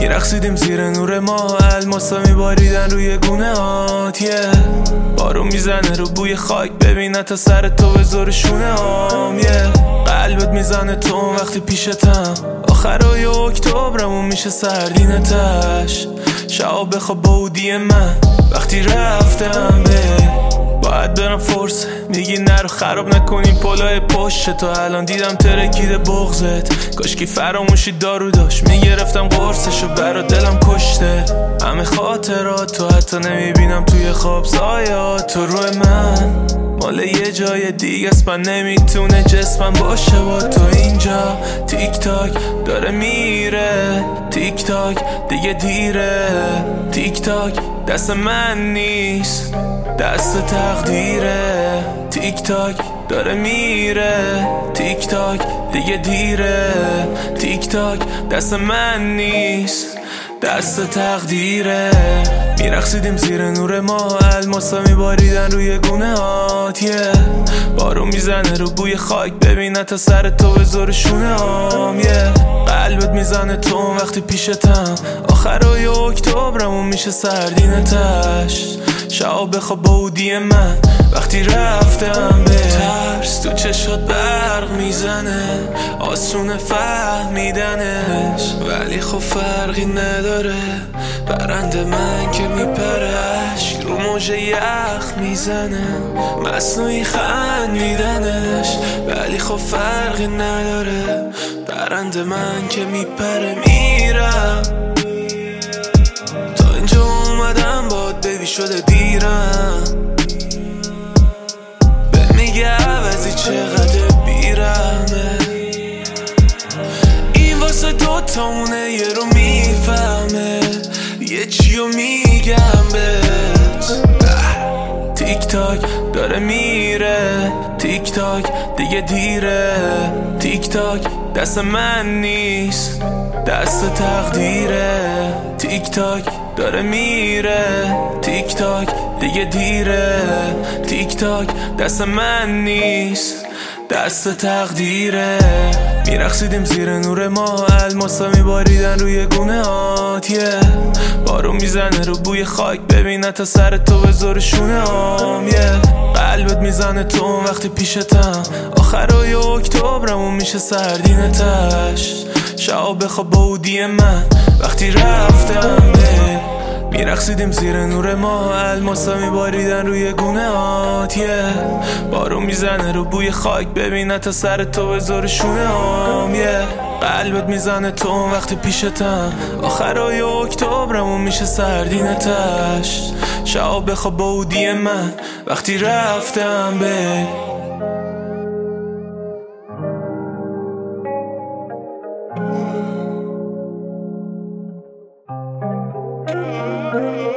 میرقصیدیم زیر نور ماه، الماسا میباریدن روی گونه هات. بارون میزنه رو بوی خاک، ببینه تا سر تو به زور شونه هام. قلبت میزنه تو اون وقتی پیشتم، آخرای اکتبرمون میشه سردینتش. شعب بخواب با اودی من وقتی رفتم باید برم فرصه، میگی نرو خراب نکنیم پلای پشت تو. الان دیدم ترکیده بغزت، کاشکی فراموشی دارو داشت میگرفتم قرصشو، برا دلم کشته همه خاطرات تو. حتی نمیبینم توی خواب سایات تو. روی من مال یه جای دیگه است، من نمیتونه جسمم باشه با تو اینجا. تیک تاک داره میره، تیک تاک دیگه دیره. تیک تاک دست من نیست، دست تقدیره. تیک تاک داره میره، تیک تاک دیگه دیره. تیک تاک دست من نیست، دست تقدیره. میرقصیدیم زیر نور ماه، الماسا میباریدن روی گونه هات. بارون میزنه رو بوی خاک، ببینه تا سر تو به زور شونه هام. قلبت میزنه تو اون وقتی پیشتم، آخرای اکتبرمون میشه سردینتش. شعب بخواب با اودی من وقتی رفتم ترس تو چشات برق میزنه، آسونه فهمیدنش ولی خب فرقی نداره. برنده من که میپرش رو موج یخ میزنه، مصنوعی خندیدنش ولی خب فرقی نداره. برنده من که میپره میرم، تا اینجا اومدم باد بیبی شده دیرم. به میگه عوضی چقدر بیرمه، این واسه دوتامونه یه رو میفهمه یه چیو میگم بهت. تیک تاک داره میره، تیک تاک دیگه دیره. تیک تاک دست من نیست، دست تقدیره. تیک تاک داره میره، تیک تاک دیگه دیره. تیک تاک دست من نیست، دست تقدیره. میرقصیدیم زیر نور ماه، الماسا میباریدن روی گونه هات. بارون میزنه رو بوی خاک، ببینه تا سر تو به زور شونه هام. قلبت میزنه تو اون وقتی پیشتم، آخرای اکتبرمون میشه سردینتش. شعب بخواب با اودی من وقتی رفتم میرقصیدیم زیر نور ماه، الماسا میباریدن روی گونه هات. بارون میزنه رو بوی خاک، ببینه تا سر تو به زور شونه هام. قلبت میزنه تو اون وقتی پیشتم، آخرای اکتبرمون میشه سردینتش. شعب بخواب با اودی من وقتی رفتم به